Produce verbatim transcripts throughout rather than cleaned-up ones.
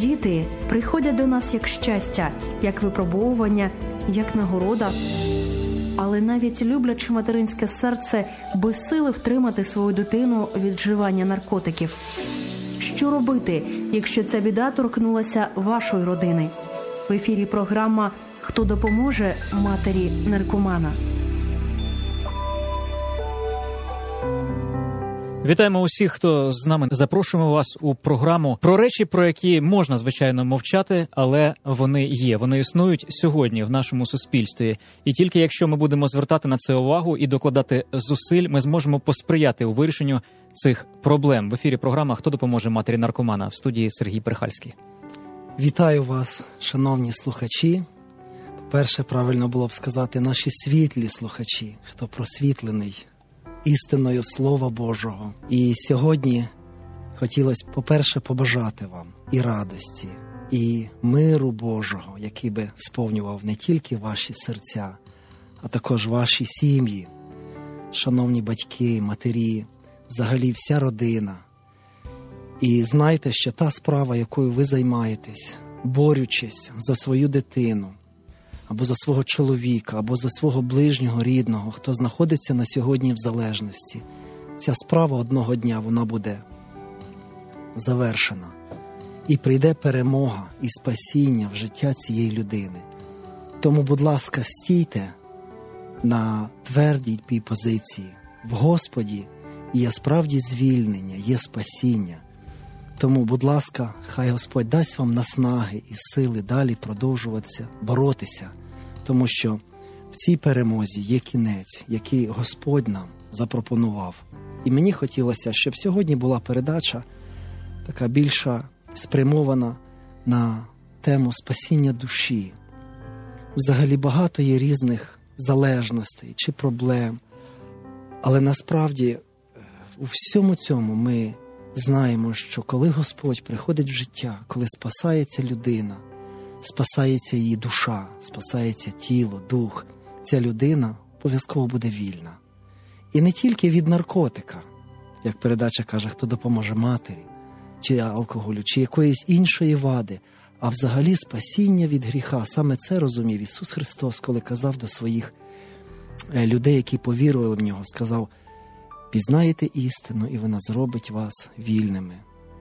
Діти приходять до нас як щастя, як випробовування, як нагорода. Але навіть любляче материнське серце безсили втримати свою дитину від вживання наркотиків. Що робити, якщо ця біда торкнулася вашої родини? В ефірі програма «Хто допоможе матері наркомана». Вітаємо усіх, хто з нами. Запрошуємо вас у програму про речі, про які можна, звичайно, мовчати, але вони є. Вони існують сьогодні в нашому суспільстві. І тільки якщо ми будемо звертати на це увагу і докладати зусиль, ми зможемо посприяти у вирішенню цих проблем. В ефірі програма «Хто допоможе матері наркомана», в студії Сергій Прихальський. Вітаю вас, шановні слухачі. По-перше, правильно було б сказати наші світлі слухачі, хто просвітлений істиною Слова Божого. І сьогодні хотілося, по-перше, побажати вам і радості, і миру Божого, який би сповнював не тільки ваші серця, а також ваші сім'ї, шановні батьки, матері, взагалі вся родина. І знайте, що та справа, якою ви займаєтесь, борючись за свою дитину, або за свого чоловіка, або за свого ближнього, рідного, хто знаходиться на сьогодні в залежності, ця справа одного дня, вона буде завершена. І прийде перемога і спасіння в життя цієї людини. Тому, будь ласка, стійте на твердій тій позиції. В Господі є справді звільнення, є спасіння. Тому, будь ласка, хай Господь дасть вам наснаги і сили далі продовжуватися, боротися, тому що в цій перемозі є кінець, який Господь нам запропонував. І мені хотілося, щоб сьогодні була передача така більша спрямована на тему спасіння душі. Взагалі багато є різних залежностей чи проблем, але насправді у всьому цьому ми знаємо, що коли Господь приходить в життя, коли спасається людина, спасається її душа, спасається тіло, дух, ця людина обов'язково буде вільна. І не тільки від наркотика, як передача каже, хто допоможе матері, чи алкоголю, чи якоїсь іншої вади, а взагалі спасіння від гріха. Саме це розумів Ісус Христос, коли казав до своїх людей, які повірували в Нього, сказав: «Пізнаєте істину, і вона зробить вас вільними».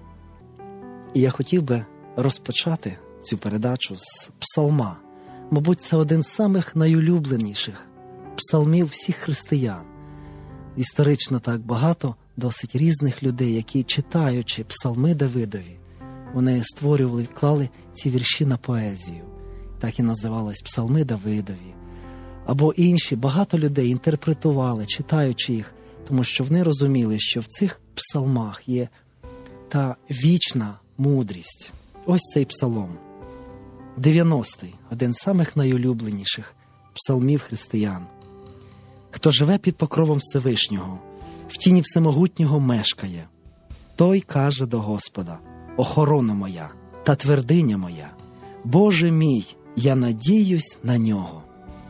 І я хотів би розпочати цю передачу з псалма. Мабуть, це один з самих найулюбленіших псалмів всіх християн. Історично так багато досить різних людей, які, читаючи псалми Давидові, вони створювали, клали ці вірші на поезію. Так і називались псалми Давидові. Або інші, багато людей інтерпретували, читаючи їх, тому що вони розуміли, що в цих псалмах є та вічна мудрість. Ось цей псалом. дев'яностий, один з самих найулюбленіших псалмів християн. «Хто живе під покровом Всевишнього, в тіні Всемогутнього мешкає, той каже до Господа: охорона моя та твердиня моя, Боже мій, я надіюсь на нього».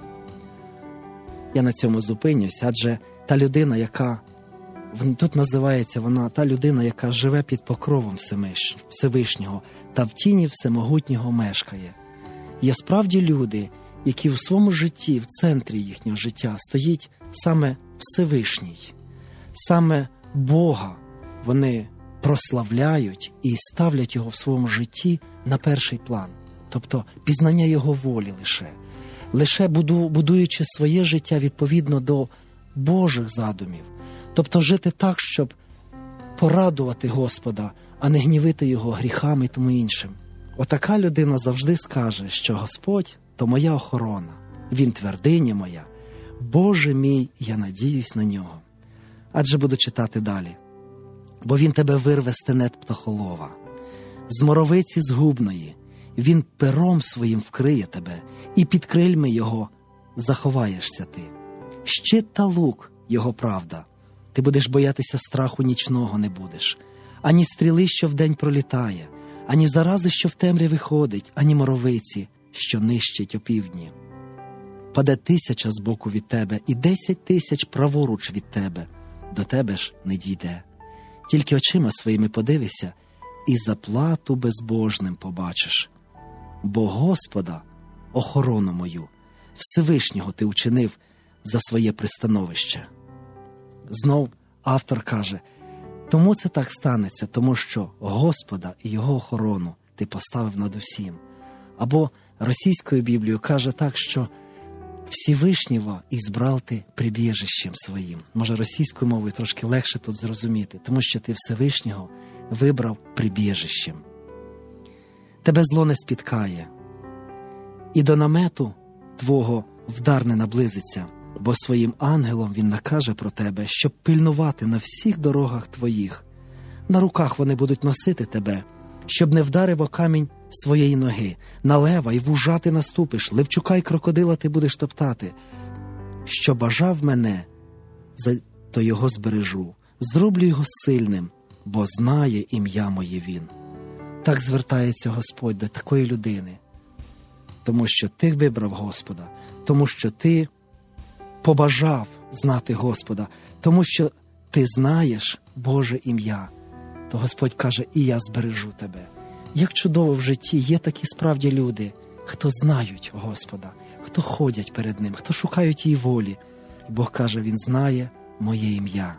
Я на цьому зупинюсь, адже та людина, яка, тут називається вона, та людина, яка живе під покровом Всевишнього та в тіні Всемогутнього мешкає. Є справді люди, які в своєму житті, в центрі їхнього життя стоїть саме Всевишній, саме Бога вони прославляють і ставлять Його в своєму житті на перший план. Тобто пізнання Його волі лише. Лише будуючи своє життя відповідно до Божих задумів. Тобто жити так, щоб порадувати Господа, а не гнівити Його гріхами і тому іншим. Отака людина завжди скаже, що Господь – то моя охорона, Він твердиня моя, Боже мій, я надіюсь на Нього. Адже буду читати далі. Бо Він тебе вирве з тенет птахолова, з моровиці згубної, Він пером своїм вкриє тебе, і під крильми Його заховаєшся ти. Щит та лук – Його правда. Ти будеш боятися страху нічного не будеш. Ані стріли, що вдень пролітає, ані зарази, що в темряві ходить, ані моровиці, що нищить опівдні. Паде тисяча збоку від тебе, і десять тисяч праворуч від тебе. До тебе ж не дійде. Тільки очима своїми подивися, і заплату безбожним побачиш. Бо Господа, охорону мою, Всевишнього ти учинив за своє пристановище. Знов автор каже, тому це так станеться, тому що Господа і Його охорону ти поставив над усім. Або російською Біблією каже так, що Всевишнього ізбрав ти прибіжищем своїм. Може, російською мовою трошки легше тут зрозуміти, тому що ти Всевишнього вибрав прибіжищем. Тебе зло не спіткає, і до намету твого вдар не наблизиться, бо своїм ангелом він накаже про тебе, щоб пильнувати на всіх дорогах твоїх. На руках вони будуть носити тебе, щоб не вдарив о камінь своєї ноги. На лева й вужа ти наступиш, левчука й крокодила ти будеш топтати. Що бажав мене, то його збережу, зроблю його сильним, бо знає ім'я моє він. Так звертається Господь до такої людини, тому що ти вибрав Господа, тому що ти побажав знати Господа, тому що ти знаєш Боже ім'я, то Господь каже, і я збережу тебе. Як чудово в житті є такі справді люди, хто знають Господа, хто ходять перед Ним, хто шукають її волі. І Бог каже, Він знає моє ім'я.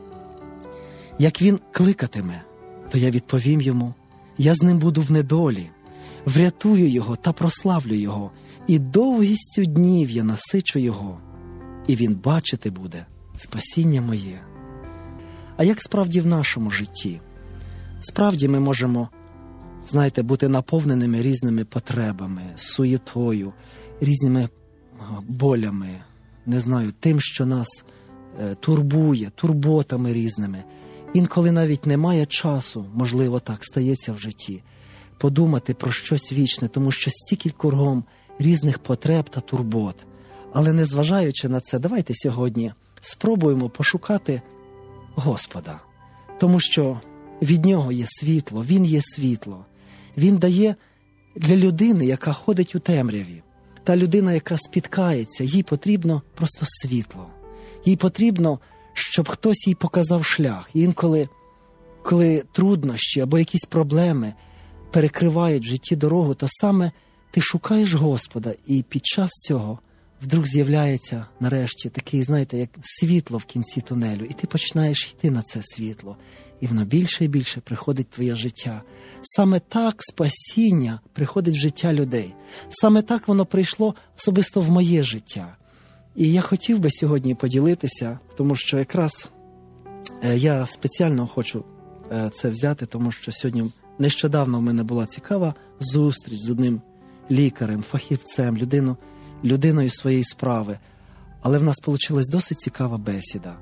Як Він кликатиме, то я відповім Йому, я з Ним буду в недолі, врятую Його та прославлю Його, і довгістю днів я насичу Його, і Він бачити буде спасіння моє. А як справді в нашому житті? Справді ми можемо, знаєте, бути наповненими різними потребами, суєтою, різними болями, не знаю, тим, що нас е, турбує, турботами різними. Інколи навіть немає часу, можливо, так стається в житті, подумати про щось вічне, тому що стільки кругом різних потреб та турбот. Але незважаючи на це, давайте сьогодні спробуємо пошукати Господа, тому що від Нього є світло, Він є світло. Він дає для людини, яка ходить у темряві, та людина, яка спіткається, їй потрібно просто світло. Їй потрібно, щоб хтось їй показав шлях. І інколи, коли труднощі або якісь проблеми перекривають в житті дорогу, то саме ти шукаєш Господа, і під час цього вдруг з'являється нарешті такий, знаєте, як світло в кінці тунелю, і ти починаєш йти на це світло. І воно більше і більше приходить в твоє життя. Саме так спасіння приходить в життя людей. Саме так воно прийшло особисто в моє життя. І я хотів би сьогодні поділитися, тому що якраз я спеціально хочу це взяти, тому що сьогодні нещодавно в мене була цікава зустріч з одним лікарем, фахівцем, людиною, людиною своєї справи. Але в нас вийшла досить цікава бесіда.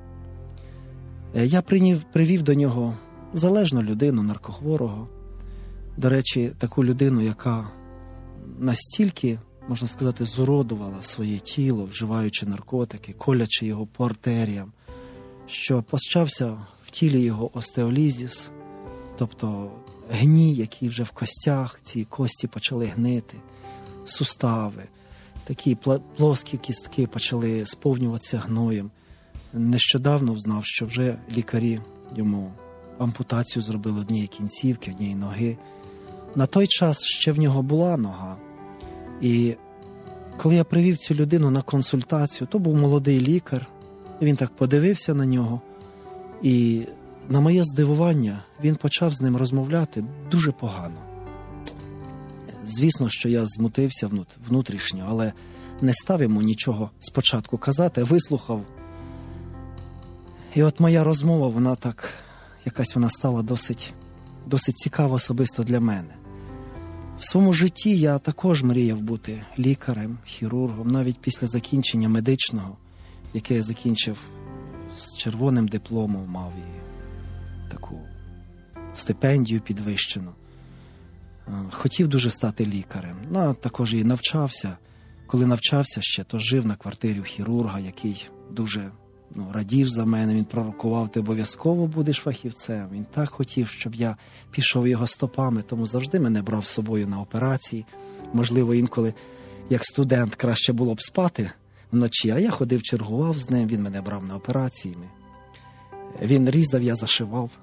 Я прийняв, привів до нього залежну людину, наркохворого. До речі, таку людину, яка настільки, можна сказати, зуродувала своє тіло, вживаючи наркотики, колячи його по артеріям, що почався в тілі його остеолізіс, тобто гній, який вже в костях, ці кості почали гнити, сустави, такі плоскі кістки почали сповнюватися гноєм. Нещодавно взнав, що вже лікарі йому ампутацію зробили однієї кінцівки, однієї ноги. На той час ще в нього була нога. І коли я привів цю людину на консультацію, то був молодий лікар, він так подивився на нього. І на моє здивування, він почав з ним розмовляти дуже погано. Звісно, що я змутився внутрішньо, але не став йому нічого спочатку казати, вислухав. І от моя розмова, вона так, якась вона стала досить, досить цікава особисто для мене. В своєму житті я також мріяв бути лікарем, хірургом, навіть після закінчення медичного, яке я закінчив з червоним дипломом, мав і таку стипендію підвищену. Хотів дуже стати лікарем, ну, а також і навчався. Коли навчався ще, то жив на квартирі у хірурга, який дуже ну, радів за мене, він пророкував, ти обов'язково будеш фахівцем. Він так хотів, щоб я пішов його стопами, тому завжди мене брав з собою на операції. Можливо, інколи, як студент, краще було б спати вночі, а я ходив, чергував з ним, він мене брав на операції. Він різав, я зашивав.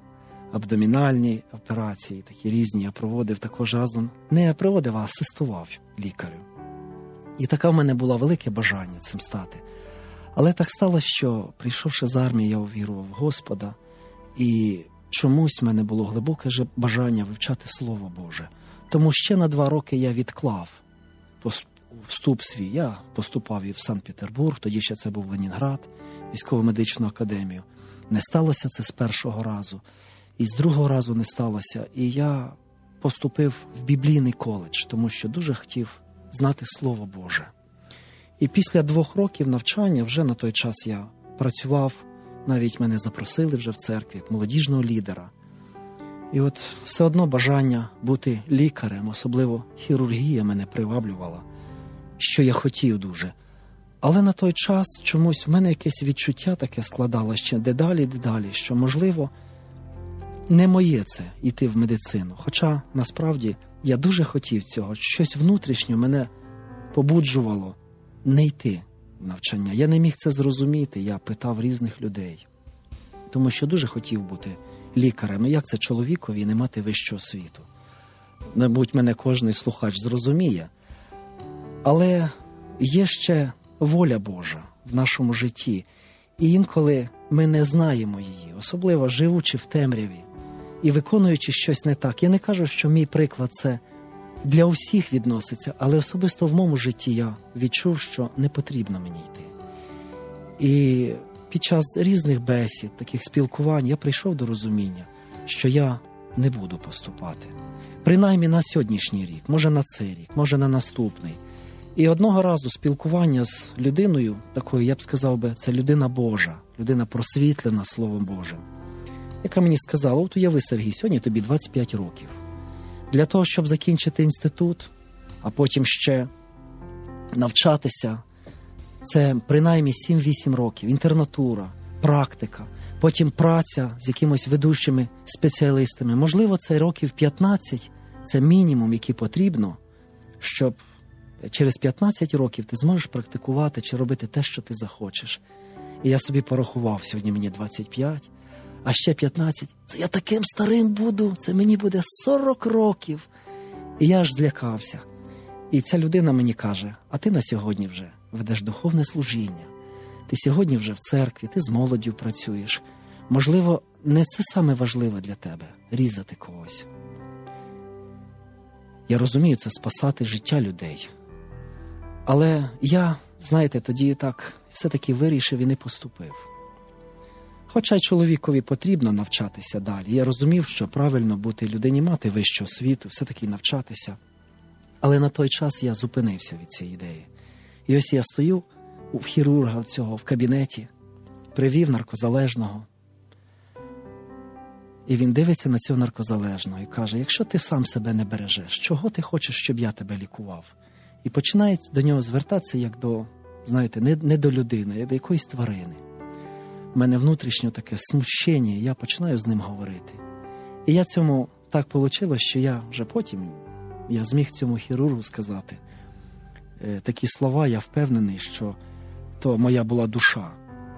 абдомінальні операції, такі різні я проводив також разом. Не проводив, а асистував лікарю. І таке в мене було велике бажання цим стати. Але так сталося, що, прийшовши з армії, я увірував в Господа, і чомусь в мене було глибоке бажання вивчати Слово Боже. Тому ще на два роки я відклав вступ свій. Я поступав і в Санкт-Петербург, тоді ще це був Ленінград, військово-медичну академію. Не сталося це з першого разу, і з другого разу не сталося. І я поступив в біблійний коледж, тому що дуже хотів знати Слово Боже. І після двох років навчання, вже на той час я працював, навіть мене запросили вже в церкві, як молодіжного лідера. І от все одно бажання бути лікарем, особливо хірургія мене приваблювала, що я хотів дуже. Але на той час чомусь в мене якесь відчуття таке складалося ще дедалі, дедалі, що, можливо, не моє це – йти в медицину. Хоча, насправді, я дуже хотів цього. Щось внутрішнє мене побуджувало не йти в навчання. Я не міг це зрозуміти, я питав різних людей. Тому що дуже хотів бути лікарем. І як це чоловікові не мати вищого освіту? Мабуть, мене кожен слухач зрозуміє. Але є ще воля Божа в нашому житті. І інколи ми не знаємо її, особливо живучи в темряві і виконуючи щось не так. Я не кажу, що мій приклад це для усіх відноситься, але особисто в моєму житті я відчув, що не потрібно мені йти. І під час різних бесід, таких спілкувань, я прийшов до розуміння, що я не буду поступати. Принаймні на сьогоднішній рік, може на цей рік, може на наступний. І одного разу спілкування з людиною, такою, я б сказав би, це людина Божа, людина просвітлена Словом Божим, яка мені сказала: от уяви, Сергій, сьогодні тобі двадцять п'ять років. Для того, щоб закінчити інститут, а потім ще навчатися, це принаймні сім-вісім років, інтернатура, практика, потім праця з якимось ведучими спеціалістами. Можливо, це років п'ятнадцять, це мінімум, який потрібно, щоб через п'ятнадцять років ти зможеш практикувати чи робити те, що ти захочеш. І я собі порахував, сьогодні мені двадцять п'ять, а ще п'ятнадцять. Це я таким старим буду, це мені буде сорок років. І я аж злякався. І ця людина мені каже: а ти на сьогодні вже ведеш духовне служіння. Ти сьогодні вже в церкві, ти з молоддю працюєш. Можливо, не це саме важливе для тебе – різати когось. Я розумію, це спасати життя людей. Але я, знаєте, тоді так все-таки вирішив і не поступив. Хоча й чоловікові потрібно навчатися далі. Я розумів, що правильно бути людині, мати вищу освіту, все-таки навчатися. Але на той час я зупинився від цієї ідеї. І ось я стою у хірурга цього в кабінеті, привів наркозалежного. І він дивиться на цього наркозалежного і каже: якщо ти сам себе не бережеш, чого ти хочеш, щоб я тебе лікував? І починає до нього звертатися як до, знаєте, не, не до людини, як до якоїсь тварини. У мене внутрішнє таке смущення, і я починаю з ним говорити. І я цьому так вийшло, що я вже потім, я зміг цьому хірургу сказати е, такі слова, я впевнений, що то моя була душа.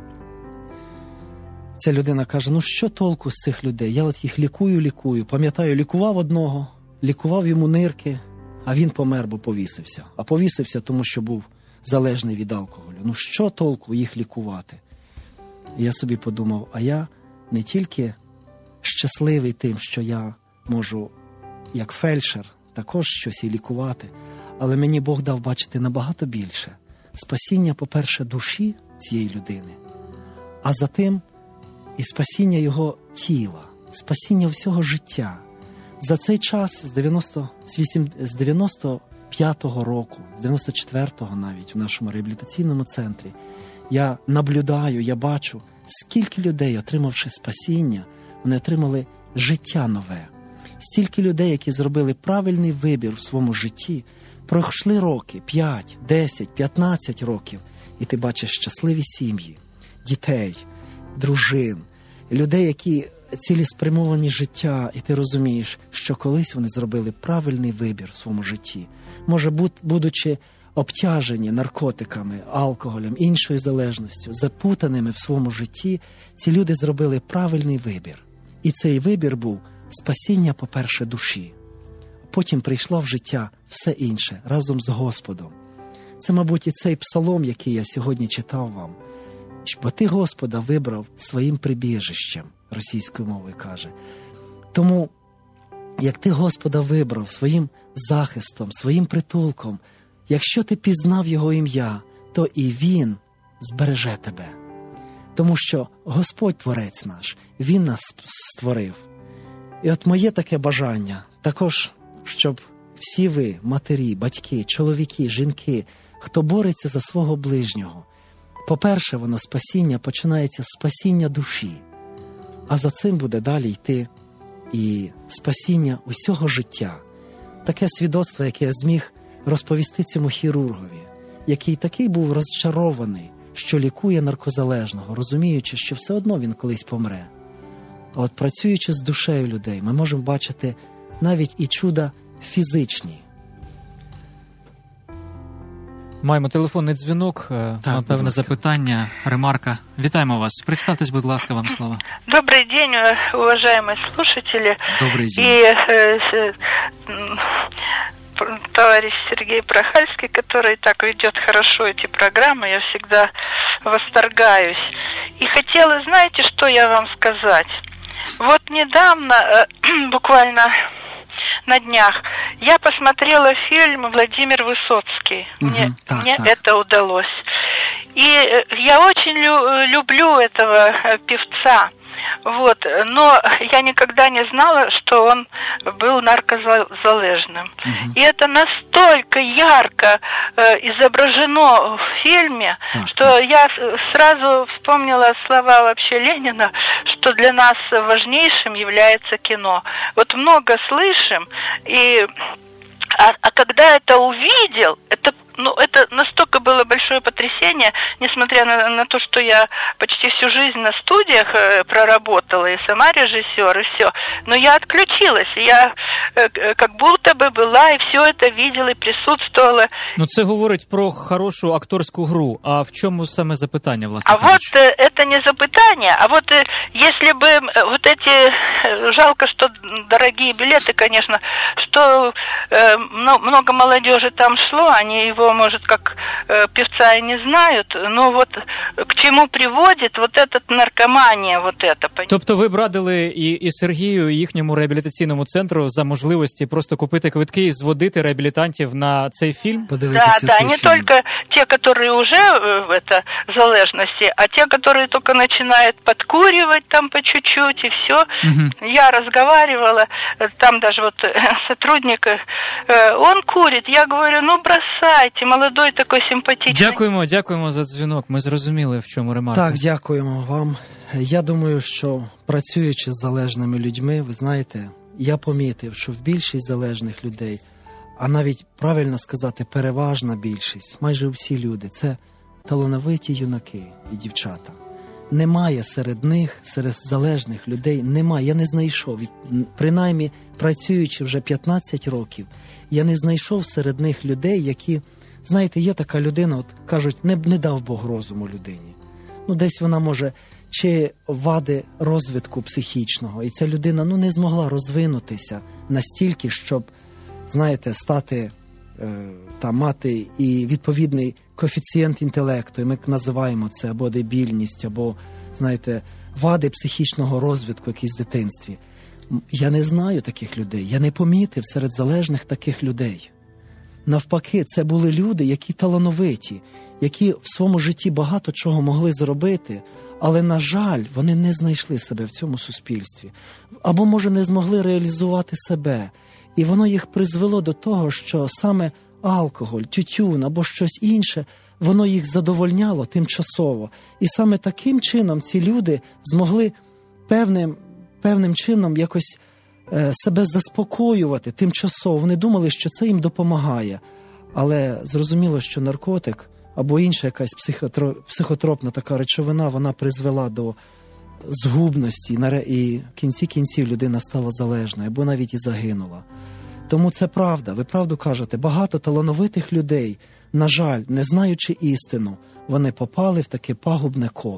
Ця людина каже: ну що толку з цих людей? Я от їх лікую, лікую. Пам'ятаю, лікував одного, лікував йому нирки, а він помер, бо повісився. А повісився, тому що був залежний від алкоголю. Ну що толку їх лікувати? І я собі подумав, а я не тільки щасливий тим, що я можу, як фельдшер, також щось і лікувати, але мені Бог дав бачити набагато більше. Спасіння, по-перше, душі цієї людини, а затим і спасіння його тіла, спасіння всього життя. За цей час, з дев'яносто п'ятого року, з дев'яносто четвертого навіть в нашому реабілітаційному центрі, я наблюдаю, я бачу, скільки людей, отримавши спасіння, вони отримали життя нове. Стільки людей, які зробили правильний вибір в своєму житті, пройшли роки, п'ять, десять, п'ятнадцять років, і ти бачиш щасливі сім'ї, дітей, дружин, людей, які цілеспрямовані життя, і ти розумієш, що колись вони зробили правильний вибір в своєму житті. Може, будучи обтяжені наркотиками, алкоголем, іншою залежністю, запутаними в своєму житті, ці люди зробили правильний вибір. І цей вибір був спасіння, по-перше, душі. Потім прийшло в життя все інше разом з Господом. Це, мабуть, і цей псалом, який я сьогодні читав вам. Бо ти Господа вибрав своїм прибіжищем, російською мовою каже. Тому, як ти Господа вибрав своїм захистом, своїм притулком, якщо ти пізнав Його ім'я, то і Він збереже тебе. Тому що Господь Творець наш, Він нас створив. І от моє таке бажання, також, щоб всі ви, матері, батьки, чоловіки, жінки, хто бореться за свого ближнього, по-перше, воно спасіння починається з спасіння душі, а за цим буде далі йти і спасіння усього життя. Таке свідоцтво, яке я зміг розповісти цьому хірургові, який такий був розчарований, що лікує наркозалежного, розуміючи, що все одно він колись помре. А от працюючи з душею людей, ми можемо бачити навіть і чуда фізичні. Маємо телефонний дзвінок, так, певне запитання, ремарка. Вітаємо вас. Представтесь, будь ласка, вам слово. Добрый день, уважаемые слушатели. Добрый день. И э, э, товарищ Сергей Прохальский, который так ведет хорошо эти программы, я всегда восторгаюсь. И хотела, знаете, что я вам сказать? Вот недавно, э, буквально на днях, я посмотрела фильм «Владимир Высоцкий». Угу, мне так, мне так. это удалось. И я очень лю- люблю этого певца. Вот, но я никогда не знала, что он был наркозалежным. Угу. И это настолько ярко э, изображено в фильме, так, что так. я сразу вспомнила слова вообще Ленина, что для нас важнейшим является кино. Вот много слышим, и а, а когда это увидел, это Ну, это настолько было большое потрясение, несмотря на, на то, что я почти всю жизнь на студиях э, проработала, и сама режиссер, и все. Но я отключилась, я э, как будто бы была, и все это видела, и присутствовала. Ну, це говорить про хорошу акторську гру. А в чому саме запитання, власне? А кажучи? Вот э, это не запытание, а вот э, если бы э, вот эти, э, жалко, что дорогие билеты, конечно, что э, много молодежи там шло, они его, может, как э, певца и не знают, но вот к чему приводит вот этот наркомания, вот это. Тобто ви б радили і, і Сергію, і їхньому реабілітаційному центру за можливості просто купити квитки і зводити реабілітантів на цей фільм? Да, да, не фільм. Только те, которые уже в это залежности, а те, которые только начинают подкуривать там по чуть-чуть и все. Угу. Я разговаривала, там даже вот сотрудник, он курит, я говорю, ну бросайте, молодой такой симпатичний. Дякуємо, дякуємо за дзвінок, ми зрозуміли, в чому ремарка. Так, дякуємо вам. Я думаю, що працюючи з залежними людьми, ви знаєте, я помітив, що в більшість залежних людей, а навіть правильно сказати, переважна більшість, майже всі люди, це талановиті юнаки і дівчата. Немає серед них, серед залежних людей, немає, я не знайшов, принаймні працюючи вже п'ятнадцять років, я не знайшов серед них людей, які, знаєте, є така людина, от кажуть, не, не дав Бог розуму людині. Ну, десь вона може, чи вади розвитку психічного, і ця людина, ну, не змогла розвинутися настільки, щоб, знаєте, стати, е, та мати і відповідний коефіцієнт інтелекту, і ми називаємо це або дебільність, або, знаєте, вади психічного розвитку якісь в дитинстві. Я не знаю таких людей, я не помітив серед залежних таких людей. Навпаки, це були люди, які талановиті, які в своєму житті багато чого могли зробити, але, на жаль, вони не знайшли себе в цьому суспільстві. Або, може, не змогли реалізувати себе. І воно їх призвело до того, що саме алкоголь, тютюн або щось інше, воно їх задовольняло тимчасово. І саме таким чином ці люди змогли певним, певним чином якось е, себе заспокоювати тимчасово. Вони думали, що це їм допомагає. Але зрозуміло, що наркотик або інша якась психотропна така речовина, вона призвела до згубності, і в кінці кінців людина стала залежною, або навіть і загинула. Тому це правда, ви правду кажете, багато талановитих людей, на жаль, не знаючи істину, вони попали в таке пагубне коло.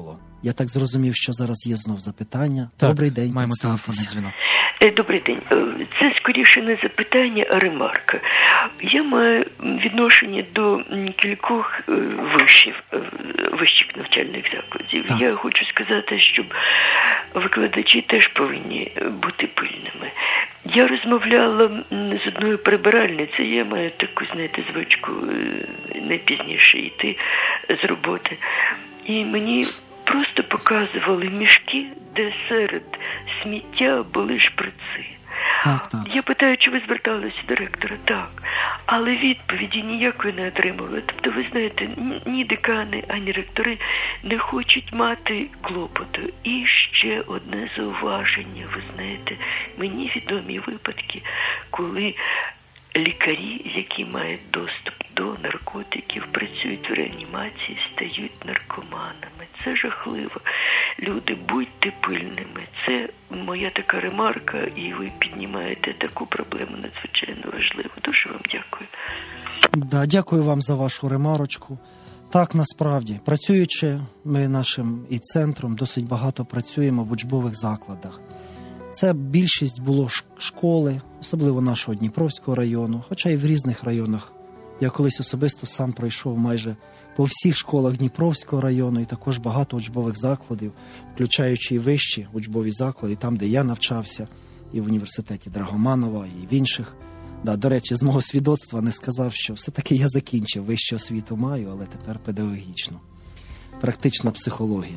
Я так зрозумів, що зараз є знов запитання. Так, Добрий день, маємо представтеся. телефонний дзвінок. Добрий день. Це скоріше не запитання, а ремарка. Я маю відношення до кількох вишів, вищих навчальних закладів. Так. Я хочу сказати, що викладачі теж повинні бути пильними. Я розмовляла з одною прибиральницею, я маю таку, знаєте, звичку найпізніше йти з роботи. І мені просто показували мішки, де серед сміття були шприци. Так, так. Я питаю, чи ви зверталися до ректора? Так. Але відповіді ніякої не отримали. Тобто, ви знаєте, ні декани, ані ректори не хочуть мати клопоту. І ще одне зауваження. Ви знаєте, мені відомі випадки, коли лікарі, які мають доступ до наркотиків, працюють в реанімації, стають наркоманами. Це жахливо. Люди, будьте пильними. Це моя така ремарка, і ви піднімаєте таку проблему надзвичайно важливу. Дуже вам дякую. Да, дякую вам за вашу ремарочку. Так, насправді, працюючи ми нашим і центром, досить багато працюємо в учбових закладах. Це більшість було школи, особливо нашого Дніпровського району, хоча і в різних районах. Я колись особисто сам пройшов майже по всіх школах Дніпровського району, і також багато учбових закладів, включаючи і вищі учбові заклади, там, де я навчався, і в університеті Драгоманова, і в інших. Да, до речі, з мого свідоцтва не сказав, що все-таки я закінчив, вищу освіту маю, але тепер педагогічну. Практична психологія.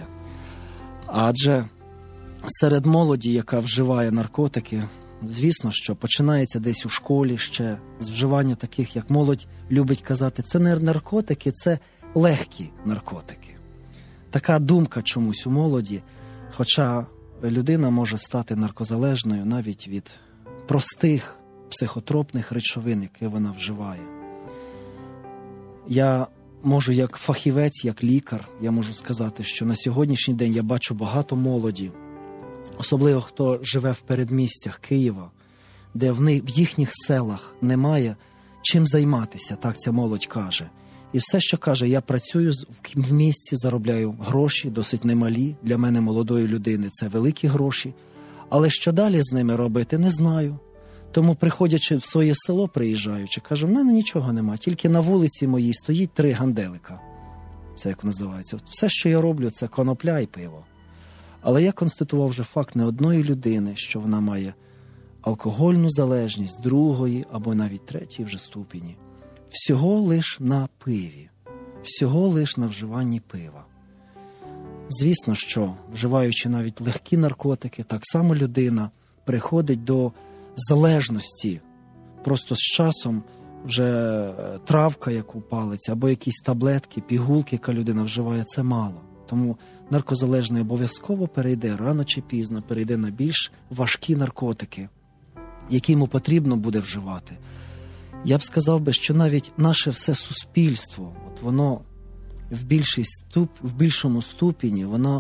Адже серед молоді, яка вживає наркотики, звісно, що починається десь у школі ще з вживання таких, як молодь любить казати, це не наркотики, це легкі наркотики. Така думка чомусь у молоді, хоча людина може стати наркозалежною навіть від простих психотропних речовин, які вона вживає. Я можу як фахівець, як лікар, я можу сказати, що на сьогоднішній день я бачу багато молоді, особливо хто живе в передмістях Києва, де в, них, в їхніх селах немає чим займатися, так ця молодь каже. І все, що каже, я працюю в місті, заробляю гроші, досить немалі, для мене молодої людини це великі гроші, але що далі з ними робити, не знаю. Тому, приходячи в своє село, приїжджаючи, кажу, в мене нічого нема, тільки на вулиці моїй стоїть три ганделика. Це як називається. Все, що я роблю, це конопля і пиво. Але я констатував вже факт не одної людини, що вона має алкогольну залежність другої або навіть третьої вже ступені. Всього лиш на пиві. Всього лиш на вживанні пива. Звісно, що, вживаючи навіть легкі наркотики, так само людина приходить до залежності. Просто з часом вже травка, яку палиться, або якісь таблетки, пігулки, яка людина вживає, це мало. Тому наркозалежний обов'язково перейде, рано чи пізно, перейде на більш важкі наркотики, які йому потрібно буде вживати. Я б сказав би, що навіть наше все суспільство, от воно в, більшій ступ, в більшому ступені, воно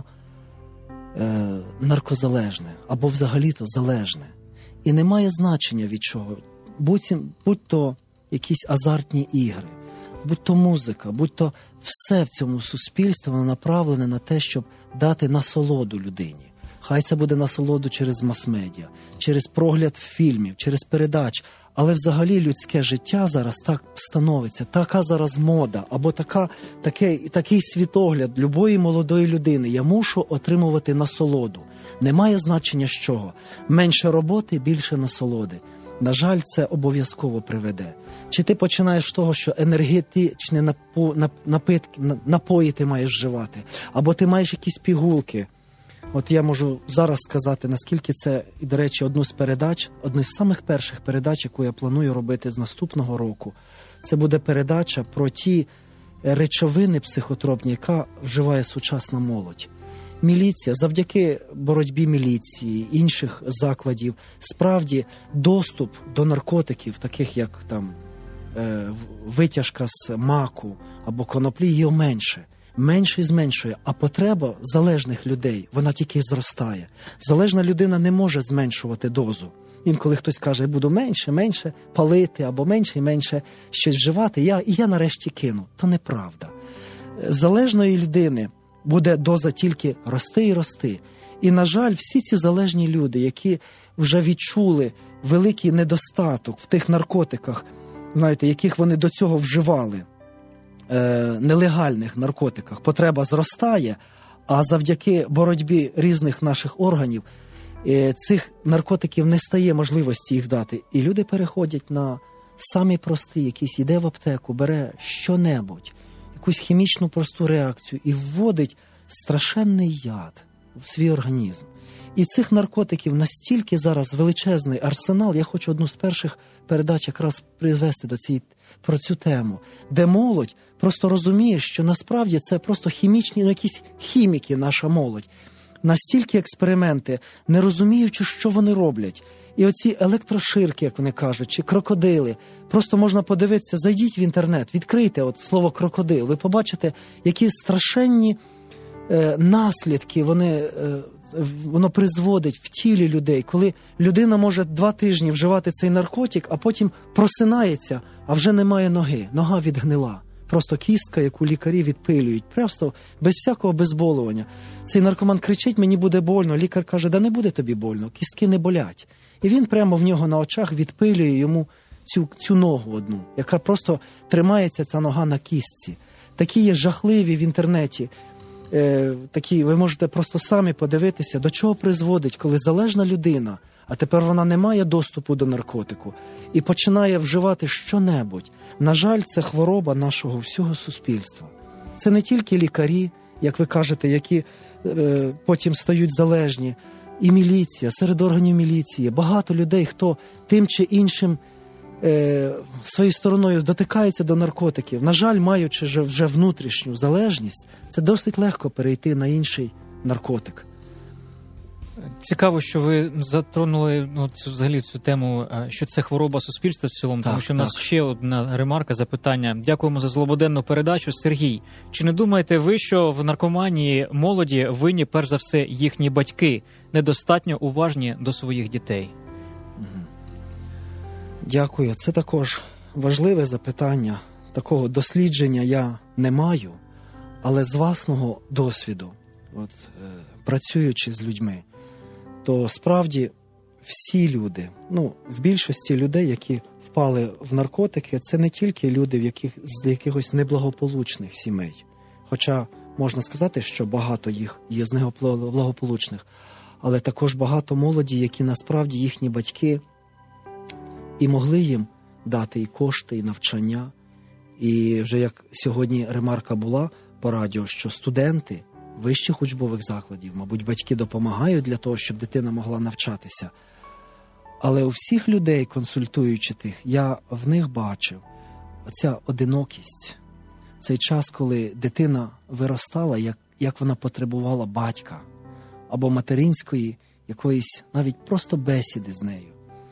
е, наркозалежне, або взагалі-то залежне. І немає значення від чого. Будь, будь то якісь азартні ігри, будь то музика, будь то все в цьому суспільстві воно направлене на те, щоб дати насолоду людині. Хай це буде насолоду через мас-медіа, через прогляд фільмів, через передач. Але взагалі людське життя зараз так становиться, така зараз мода, або така, такий, такий світогляд любої молодої людини. Я мушу отримувати насолоду. Немає значення з чого. Менше роботи, більше насолоди. На жаль, це обов'язково приведе. Чи ти починаєш з того, що енергетичні напо, напитки, напої ти маєш вживати, або ти маєш якісь пігулки. От я можу зараз сказати, наскільки це, і, до речі, одну з передач, одну з самих перших передач, яку я планую робити з наступного року. Це буде передача про ті речовини психотропні, яка вживає сучасна молодь. Міліція, завдяки боротьбі міліції, інших закладів, справді доступ до наркотиків, таких як там е, витяжка з маку або коноплі, його менше. Менше і зменшує, а потреба залежних людей, вона тільки зростає. Залежна людина не може зменшувати дозу. Інколи хтось каже, я буду менше, менше палити, або менше і менше щось вживати, я, і я нарешті кину. То неправда. Залежної людини буде доза тільки рости і рости. І, на жаль, всі ці залежні люди, які вже відчули великий недостаток в тих наркотиках, знаєте, яких вони до цього вживали, е, нелегальних наркотиках, потреба зростає, а завдяки боротьбі різних наших органів е, цих наркотиків не стає можливості їх дати. І люди переходять на самі прості, якийсь іде в аптеку, бере що-небудь, якусь хімічну просту реакцію і вводить страшенний яд в свій організм. І цих наркотиків настільки зараз величезний арсенал, я хочу одну з перших передач якраз призвести до цієї, про цю тему, де молодь просто розуміє, що насправді це просто хімічні, ну, якісь хіміки, наша молодь. Настільки експерименти, не розуміючи, що вони роблять. І оці електроширки, як вони кажуть, чи крокодили, просто можна подивитися, зайдіть в інтернет, відкрийте от слово крокодил, ви побачите, які страшенні е, наслідки вони, е, воно призводить в тілі людей, коли людина може два тижні вживати цей наркотик, а потім просинається, а вже немає ноги, нога відгнила. Просто кістка, яку лікарі відпилюють, просто без всякого безболування. Цей наркоман кричить, мені буде больно, лікар каже, да не буде тобі больно, кістки не болять. І він прямо в нього на очах відпилює йому цю, цю ногу одну, яка просто тримається, ця нога на кістці. Такі є жахливі в інтернеті, е, такі, ви можете просто самі подивитися, до чого призводить, коли залежна людина, а тепер вона не має доступу до наркотику, і починає вживати що-небудь. На жаль, це хвороба нашого всього суспільства. Це не тільки лікарі, як ви кажете, які е, потім стають залежні, і міліція, серед органів міліції, багато людей, хто тим чи іншим е, своєю стороною дотикається до наркотиків. На жаль, маючи вже, вже внутрішню залежність, це досить легко перейти на інший наркотик. Цікаво, що ви затронули ну, цю, взагалі цю тему, що це хвороба суспільства в цілому, так, тому що в нас так. Ще одна ремарка, запитання. Дякуємо за злободенну передачу. Сергій, чи не думаєте ви, що в наркоманії молоді винні, перш за все, їхні батьки, недостатньо уважні до своїх дітей? Дякую. Це також важливе запитання. Такого дослідження я не маю, але з власного досвіду, от, е, працюючи з людьми, то справді всі люди, ну, в більшості людей, які впали в наркотики, це не тільки люди в яких, з якихось неблагополучних сімей. Хоча можна сказати, що багато їх є з неблагополучних, але також багато молоді, які насправді їхні батьки і могли їм дати і кошти, і навчання. І вже як сьогодні ремарка була по радіо, що студенти вищих учбових закладів, мабуть, батьки допомагають для того, щоб дитина могла навчатися. Але у всіх людей, консультуючи тих, я в них бачив оця одинокість. Цей час, коли дитина виростала, як, як вона потребувала батька або материнської, якоїсь навіть просто бесіди з нею.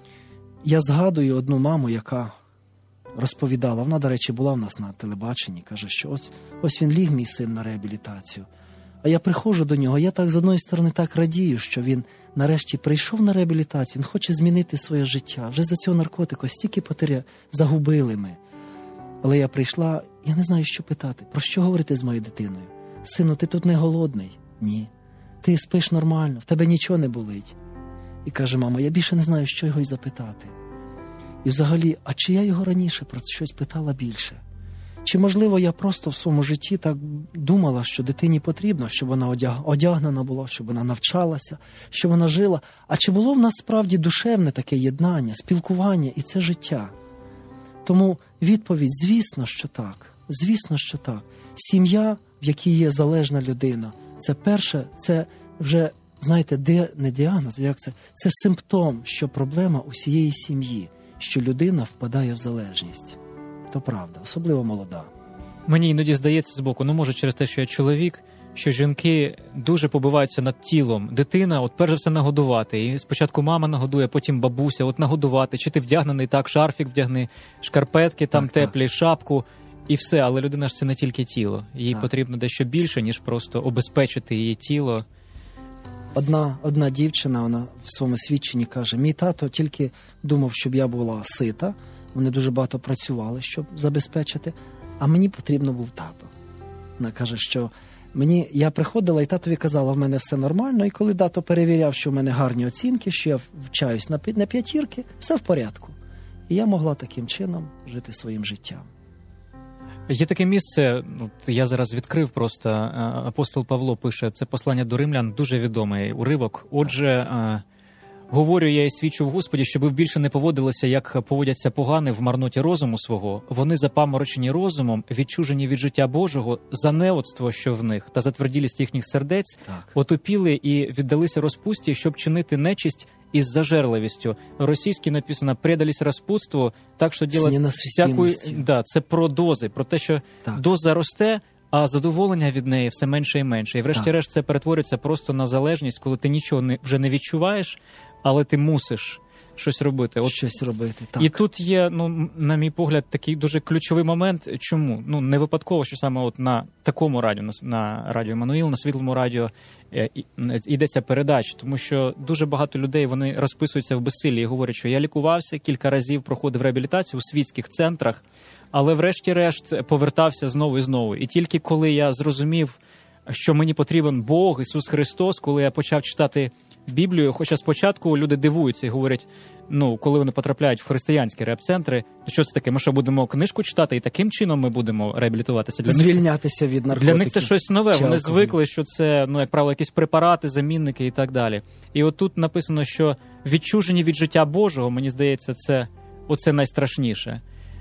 Я згадую одну маму, яка розповідала, вона, до речі, була в нас на телебаченні, каже, що ось, ось він ліг, мій син, на реабілітацію. А я приходжу до нього, я так з одної сторони так радію, що він нарешті прийшов на реабілітацію, він хоче змінити своє життя. Вже за цього наркотику стільки потеря загубили ми. Але я прийшла, я не знаю, що питати. Про що говорити з моєю дитиною? Сину, ти тут не голодний? Ні. Ти спиш нормально, в тебе нічого не болить. І каже, мама, я більше не знаю, що його й запитати. І взагалі, а чи я його раніше про щось питала більше? Чи, можливо, я просто в своєму житті так думала, що дитині потрібно, щоб вона одягнена була, щоб вона навчалася, щоб вона жила? А чи було в нас справді душевне таке єднання, спілкування і це життя? Тому відповідь, звісно, що так. Звісно, що так. Сім'я, в якій є залежна людина, це перше, це вже, знаєте, де, не діагноз, як це? Це симптом, що проблема усієї сім'ї, що людина впадає в залежність. То правда, особливо молода. Мені іноді здається збоку, ну може через те, що я чоловік, що жінки дуже побиваються над тілом. Дитина, от перш за все нагодувати. І спочатку мама нагодує, потім бабуся, от нагодувати. Чи ти вдягнений так, шарфік вдягни, шкарпетки там так, теплі, так. шапку і все. Але людина ж це не тільки тіло. Їй так. потрібно дещо більше, ніж просто обезпечити її тіло. Одна, одна дівчина, вона в своєму свідченні каже, мій тато тільки думав, щоб я була сита, вони дуже багато працювали, щоб забезпечити, а мені потрібно був тато. Вона каже, що Мені, я приходила, і татові казала, в мене все нормально, і коли тато перевіряв, що в мене гарні оцінки, що я вчаюсь на, на п'ятірки, все в порядку. І я могла таким чином жити своїм життям. Є таке місце, от я зараз відкрив просто, апостол Павло пише, це послання до римлян, дуже відомий уривок. Отже, говорю я і свідчу в Господі, щоб ви більше не поводилися, як поводяться погани в марноті розуму свого. Вони запаморочені розумом, відчужені від життя Божого, за неоцтво, що в них, та затверділість їхніх сердець, так. Отупіли і віддалися розпусті, щоб чинити нечисть із зажерливістю. Російській написано «предались распутству», так що діло всякої... Да, це про дози, про те, що так. Доза росте, а задоволення від неї все менше і менше. І врешті-решт це перетворюється просто на залежність, коли ти нічого не, вже не відчуваєш, але ти мусиш щось робити. От, щось робити, так. І тут є, ну, на мій погляд, такий дуже ключовий момент. Чому? Ну, не випадково, що саме от на такому радіо, на, на радіо Еммануїл, на Світлому радіо е, йдеться передача. Тому що дуже багато людей, вони розписуються в безсиллі і говорять, що я лікувався, кілька разів проходив реабілітацію у світських центрах, але врешті-решт повертався знову і знову. І тільки коли я зрозумів, що мені потрібен Бог, Ісус Христос, коли я почав читати Біблію, хоча спочатку люди дивуються і говорять, ну, коли вони потрапляють в християнські реп-центри, що це таке? Ми що, будемо книжку читати і таким чином ми будемо реабілітуватися? Для Звільнятися від наркотиків. Для них це щось нове. Вони звикли, що це, ну, як правило, якісь препарати, замінники і так далі. І от тут написано, що відчужені від життя Божого, мені здається, це оце найстрашніше.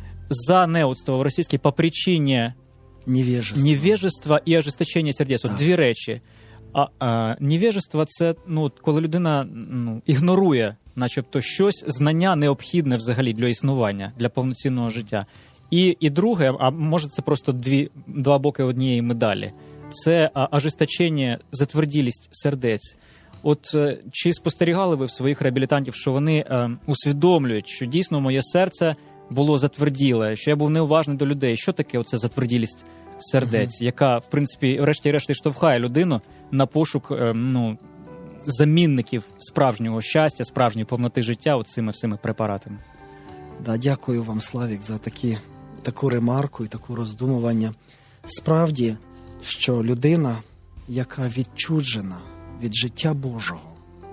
За неоцтво в російській по причині невежества, невежества і ожесточення сердець. От дві речі. А, а невежество – це, ну, коли людина, ну, ігнорує, начебто, щось, знання необхідне взагалі для існування, для повноцінного життя. І, і друге, а може це просто дві, два боки однієї медалі, це ожесточення, затверділість сердець. От чи спостерігали ви в своїх реабілітантів, що вони е, усвідомлюють, що дійсно моє серце було затверділе, що я був неуважний до людей? Що таке оце затверділість сердець, uh-huh. яка, в принципі, врешті-решт штовхає людину на пошук е, ну, замінників справжнього щастя, справжньої повноти життя оцими всіми препаратами? Да, дякую вам, Славік, за такі, таку ремарку і таку роздумування. Справді, що людина, яка відчуджена від життя Божого,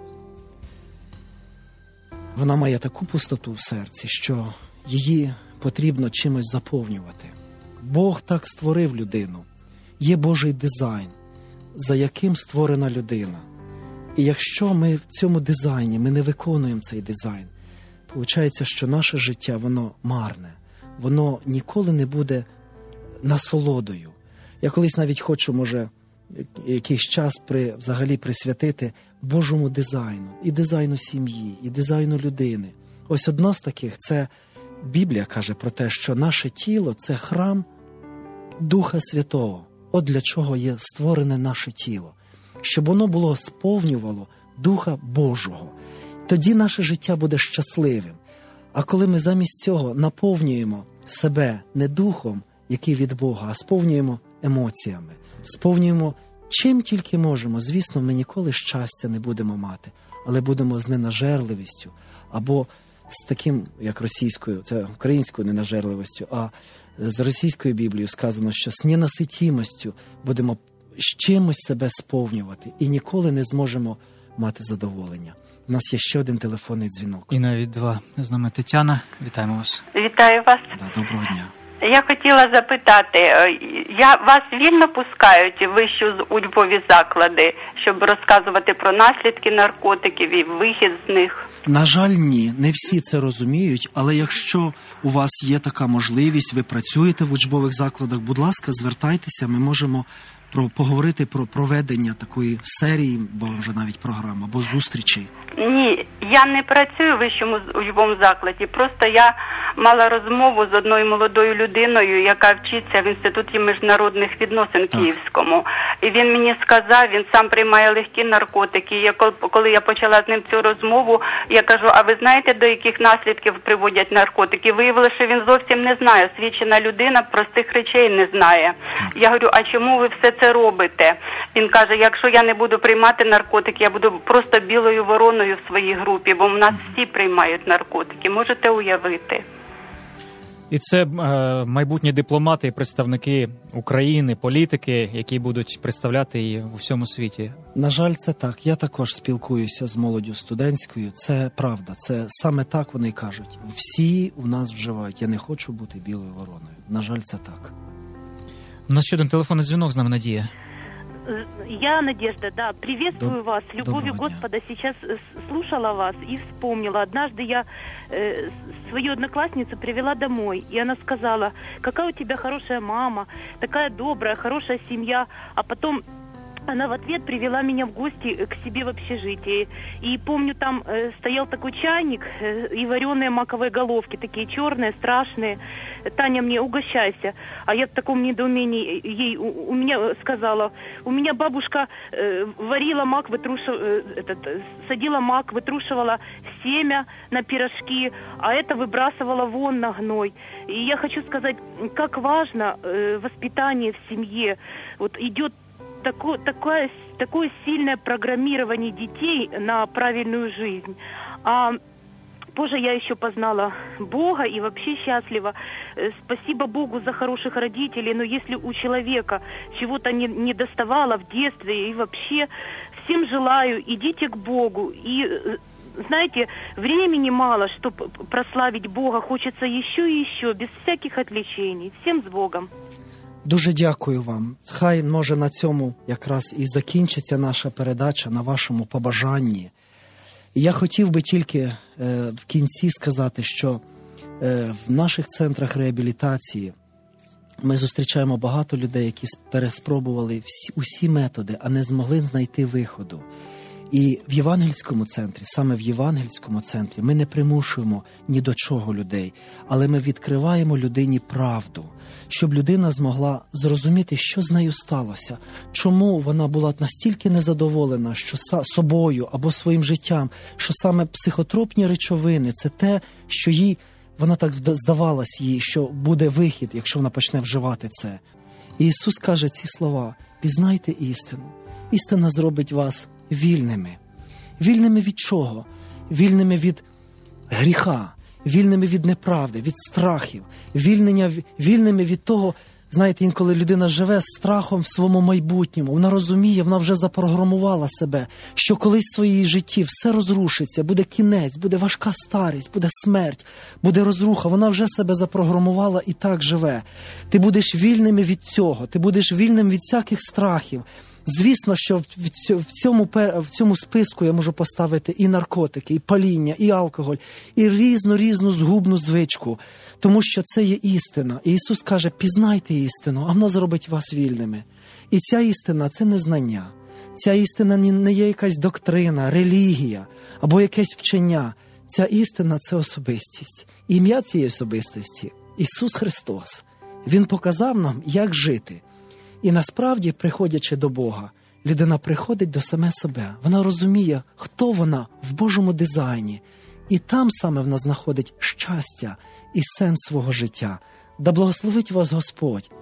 вона має таку пустоту в серці, що її потрібно чимось заповнювати. Бог так створив людину. Є Божий дизайн, за яким створена людина. І якщо ми в цьому дизайні, ми не виконуємо цей дизайн, виходить, що наше життя, воно марне. Воно ніколи не буде насолодою. Я колись навіть хочу, може, якийсь час при, взагалі присвятити Божому дизайну. І дизайну сім'ї, і дизайну людини. Ось одно з таких – це Біблія каже про те, що наше тіло – це храм Духа Святого. От для чого є створене наше тіло. Щоб воно було сповнювало Духа Божого. Тоді наше життя буде щасливим. А коли ми замість цього наповнюємо себе не духом, який від Бога, а сповнюємо емоціями, сповнюємо чим тільки можемо, звісно, ми ніколи щастя не будемо мати, але будемо з ненажерливістю або з таким, як російською, це українською ненажерливістю, а з російською Біблією сказано, що з ненаситімостю будемо з чимось себе сповнювати і ніколи не зможемо мати задоволення. У нас є ще один телефонний дзвінок. І навіть два. З нами Тетяна. Вітаємо вас. Вітаю вас. Да, доброго дня. Я хотіла запитати, я, вас вільно пускають вищі учбові заклади, щоб розказувати про наслідки наркотиків і вихід з них? На жаль, ні. Не всі це розуміють, але якщо у вас є така можливість, ви працюєте в учбових закладах, будь ласка, звертайтеся, ми можемо про, поговорити про проведення такої серії, бо вже навіть програм, або зустрічей. Ні, я не працюю в вищому учбовому закладі, просто я мала розмову з одною молодою людиною, яка вчиться в Інституті міжнародних відносин так. Київському. І він мені сказав, він сам приймає легкі наркотики. Я, коли я почала з ним цю розмову, я кажу, а ви знаєте, до яких наслідків приводять наркотики? Виявилося, що він зовсім не знає. Освічена людина простих речей не знає. Я говорю, а чому ви все це робите? Він каже, якщо я не буду приймати наркотики, я буду просто білою вороною в своїй групі, бо в нас всі приймають наркотики. Можете уявити? І це е, майбутні дипломати і представники України, політики, які будуть представляти її у всьому світі. На жаль, це так. Я також спілкуюся з молоддю студентською. Це правда. Це саме так вони кажуть. Всі у нас вживають. Я не хочу бути білою вороною. На жаль, це так. У нас ще один телефонний дзвінок, з нами Надія. Я Надежда, да, приветствую Доб... вас, любовью Господа. Сейчас слушала вас и вспомнила. Однажды я э, свою одноклассницу привела домой, и она сказала: какая у тебя хорошая мама, такая добрая, хорошая семья. А потом она в ответ привела меня в гости к себе в общежитие. И помню, там э, стоял такой чайник э, и вареные маковые головки, такие черные, страшные. Таня, мне угощайся. А я в таком недоумении ей у, у меня сказала: у меня бабушка э, варила мак, вытрушивала, э, этот, садила мак, вытрушивала семя на пирожки, а это выбрасывала вон на гной. И я хочу сказать, как важно э, воспитание в семье. Вот идет Такое, такое, такое сильное программирование детей на правильную жизнь. А позже я еще познала Бога и вообще счастлива. Спасибо Богу за хороших родителей, но если у человека чего-то не, не доставало в детстве и вообще, всем желаю, идите к Богу. И, знаете, времени мало, чтобы прославить Бога, хочется еще и еще, без всяких отвлечений. Всем с Богом. Дуже дякую вам. Хай, може, на цьому якраз і закінчиться наша передача, на вашому побажанні. І я хотів би тільки е, в кінці сказати, що е, в наших центрах реабілітації ми зустрічаємо багато людей, які переспробували всі, усі методи, а не змогли знайти виходу. І в Євангельському центрі, саме в Євангельському центрі, ми не примушуємо ні до чого людей, але ми відкриваємо людині правду, щоб людина змогла зрозуміти, що з нею сталося, чому вона була настільки незадоволена що собою або своїм життям, що саме психотропні речовини – це те, що їй, вона так здавалась їй, що буде вихід, якщо вона почне вживати це. І Ісус каже ці слова: «Пізнайте істину, істина зробить вас вільними». Вільними від чого? Вільними від гріха, вільними від неправди, від страхів, вільнення, вільними від того, знаєте, інколи людина живе з страхом в своєму майбутньому, вона розуміє, вона вже запрограмувала себе, що колись в своїй житті все розрушиться, буде кінець, буде важка старість, буде смерть, буде розруха, вона вже себе запрограмувала і так живе. Ти будеш вільними від цього, ти будеш вільним від всяких страхів. Звісно, що в цьому, в цьому списку я можу поставити і наркотики, і паління, і алкоголь, і різну-різну згубну звичку, тому що це є істина. І Ісус каже: пізнайте істину, а вона зробить вас вільними. І ця істина – це не знання. Ця істина не є якась доктрина, релігія або якесь вчення. Ця істина – це особистість. Ім'я цієї особистості – Ісус Христос. Він показав нам, як жити. І насправді, приходячи до Бога, людина приходить до саме себе. Вона розуміє, хто вона в Божому дизайні. І там саме вона знаходить щастя і сенс свого життя. Да благословить вас Господь